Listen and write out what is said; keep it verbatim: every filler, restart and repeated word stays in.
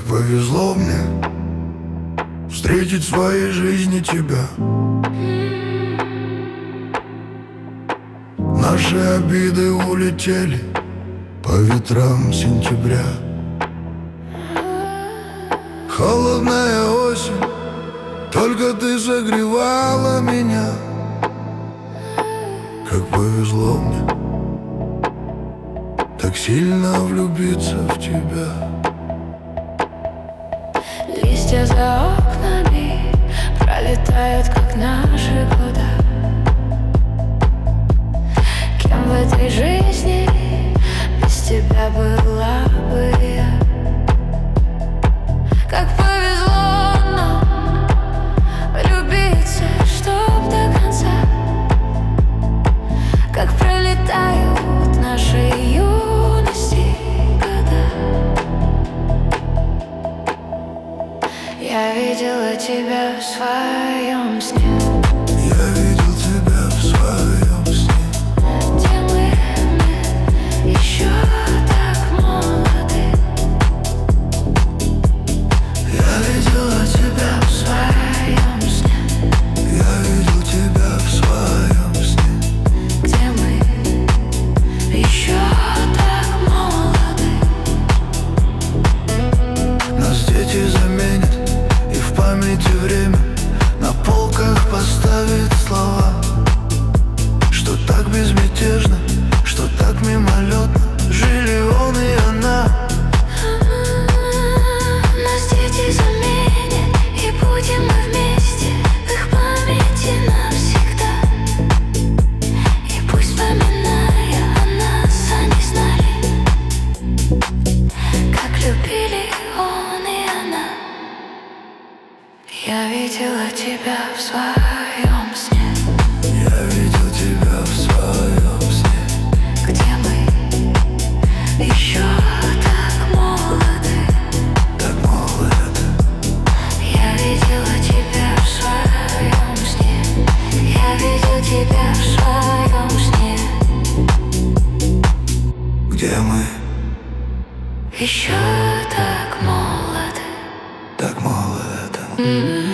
повезло мне встретить в своей жизни тебя. Наши обиды улетели по ветрам сентября. Холодная осень, только ты согревала меня. Как повезло мне так сильно влюбиться в тебя. Листья за окнами пролетают, как наши года. Кем в этой жизни без тебя была бы я? Как повезло нам влюбиться, чтоб до конца. Как пролетают наши юности года. Я видела тебя в своем сне. Я видел тебя в своем сне. Где мы, мы еще так молоды. Я видела тебя В своем сне. Я видел тебя в своем сне. Где мы еще так молоды. Нас дети заменят, и в памяти время на полках поставит слова, что так безмятежно, что так мимолетно жили он и она. Нас дети заменят, и будем мы вместе в их памяти навсегда. И пусть, вспоминая о нас, они знали, как любили он и она. Я видела тебя в своем сне. Я видел тебя в своем сне. Где мы еще так молоды. Так молодо. Я видела тебя в своем сне. Я видел тебя в своем сне. Где мы Еще так молоды. так молодо. М-м.